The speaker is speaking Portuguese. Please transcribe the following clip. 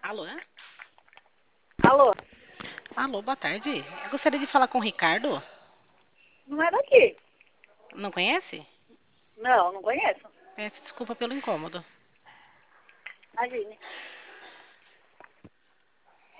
Alô? Alô, Alô, boa tarde. Eu gostaria de falar com o Ricardo. não é daqui. Não conhece? Não, não conheço. Peço desculpa pelo incômodo. Imagine.